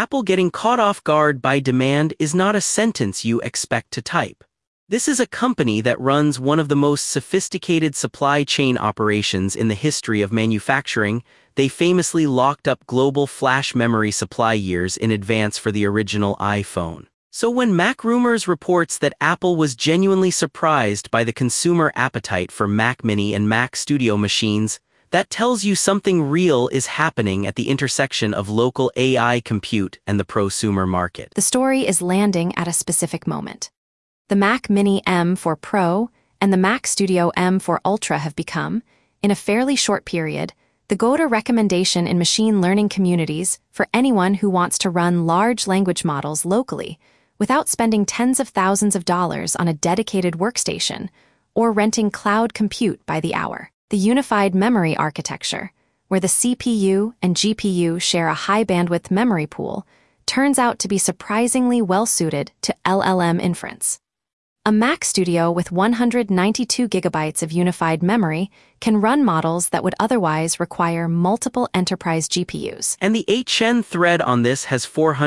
Apple getting caught off guard by demand is not a sentence you expect to type. This is a company that runs one of the most sophisticated supply chain operations in the history of manufacturing. They famously locked up global flash memory supply years in advance for the original iPhone. So when MacRumors reports that Apple was genuinely surprised by the consumer appetite for Mac Mini and Mac Studio machines, that tells you something real is happening at the intersection of local AI compute and the prosumer market. The story is landing at a specific moment. The Mac Mini M for Pro and the Mac Studio M for Ultra have become, in a fairly short period, the go-to recommendation in machine learning communities for anyone who wants to run large language models locally without spending tens of thousands of dollars on a dedicated workstation or renting cloud compute by the hour. The unified memory architecture, where the CPU and GPU share a high-bandwidth memory pool, turns out to be surprisingly well-suited to LLM inference. A Mac Studio with 192 gigabytes of unified memory can run models that would otherwise require multiple enterprise GPUs. And the HN thread on this has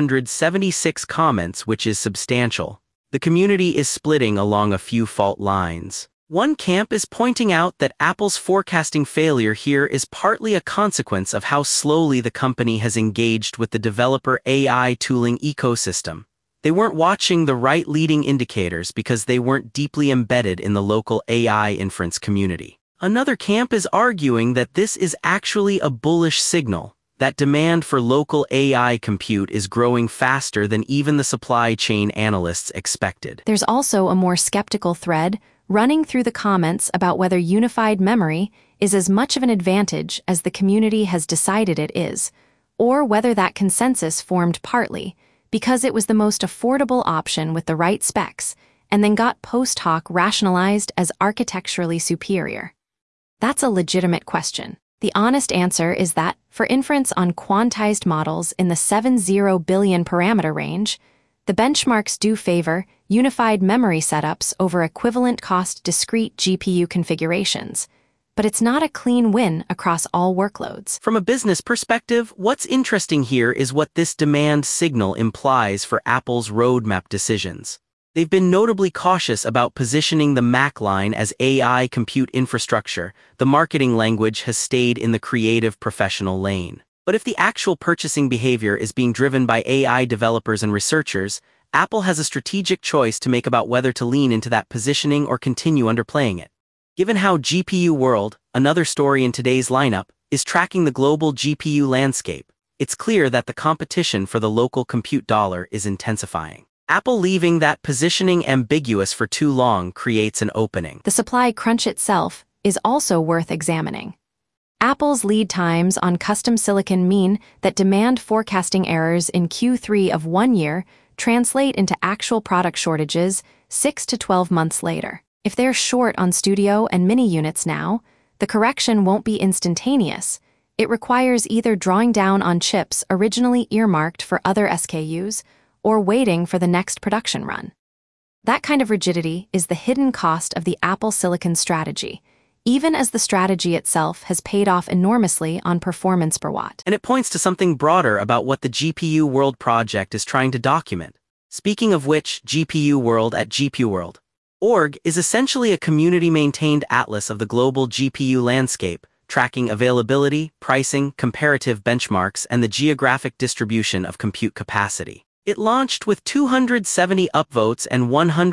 476 comments, which is substantial. The community is splitting along a few fault lines. One camp is pointing out that Apple's forecasting failure here is partly a consequence of how slowly the company has engaged with the developer AI tooling ecosystem. They weren't watching the right leading indicators because they weren't deeply embedded in the local AI inference community. Another camp is arguing that this is actually a bullish signal, that demand for local AI compute is growing faster than even the supply chain analysts expected. There's also a more skeptical thread running through the comments about whether unified memory is as much of an advantage as the community has decided it is, or whether that consensus formed partly because it was the most affordable option with the right specs, and then got post hoc rationalized as architecturally superior. That's a legitimate question. The honest answer is that, for inference on quantized models in the 70 billion parameter range, the benchmarks do favor unified memory setups over equivalent cost discrete GPU configurations, but it's not a clean win across all workloads. From a business perspective, what's interesting here is what this demand signal implies for Apple's roadmap decisions. They've been notably cautious about positioning the Mac line as AI compute infrastructure. The marketing language has stayed in the creative professional lane. But if the actual purchasing behavior is being driven by AI developers and researchers, Apple has a strategic choice to make about whether to lean into that positioning or continue underplaying it. Given how GPU World, another story in today's lineup, is tracking the global GPU landscape, it's clear that the competition for the local compute dollar is intensifying. Apple leaving that positioning ambiguous for too long creates an opening. The supply crunch itself is also worth examining. Apple's lead times on custom silicon mean that demand forecasting errors in Q3 of 1 year translate into actual product shortages 6 to 12 months later. If they're short on Studio and Mini units now, the correction won't be instantaneous. It requires either drawing down on chips originally earmarked for other SKUs or waiting for the next production run. That kind of rigidity is the hidden cost of the Apple Silicon strategy, even as the strategy itself has paid off enormously on performance per watt. And it points to something broader about what the GPU World project is trying to document. Speaking of which, GPU World at GPUWorld.org is essentially a community-maintained atlas of the global GPU landscape, tracking availability, pricing, comparative benchmarks, and the geographic distribution of compute capacity. It launched with 270 upvotes and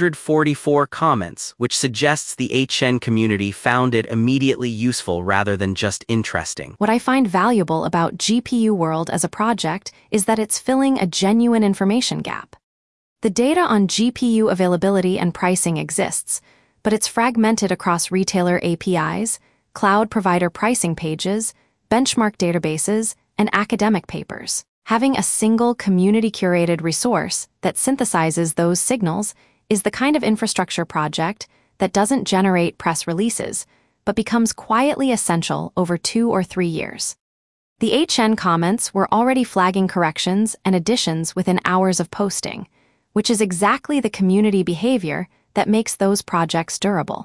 144 comments, which suggests the HN community found it immediately useful rather than just interesting. What I find valuable about GPU World as a project is that it's filling a genuine information gap. The data on GPU availability and pricing exists, but it's fragmented across retailer APIs, cloud provider pricing pages, benchmark databases, and academic papers. Having a single community-curated resource that synthesizes those signals is the kind of infrastructure project that doesn't generate press releases, but becomes quietly essential over 2 or 3 years. The HN comments were already flagging corrections and additions within hours of posting, which is exactly the community behavior that makes those projects durable.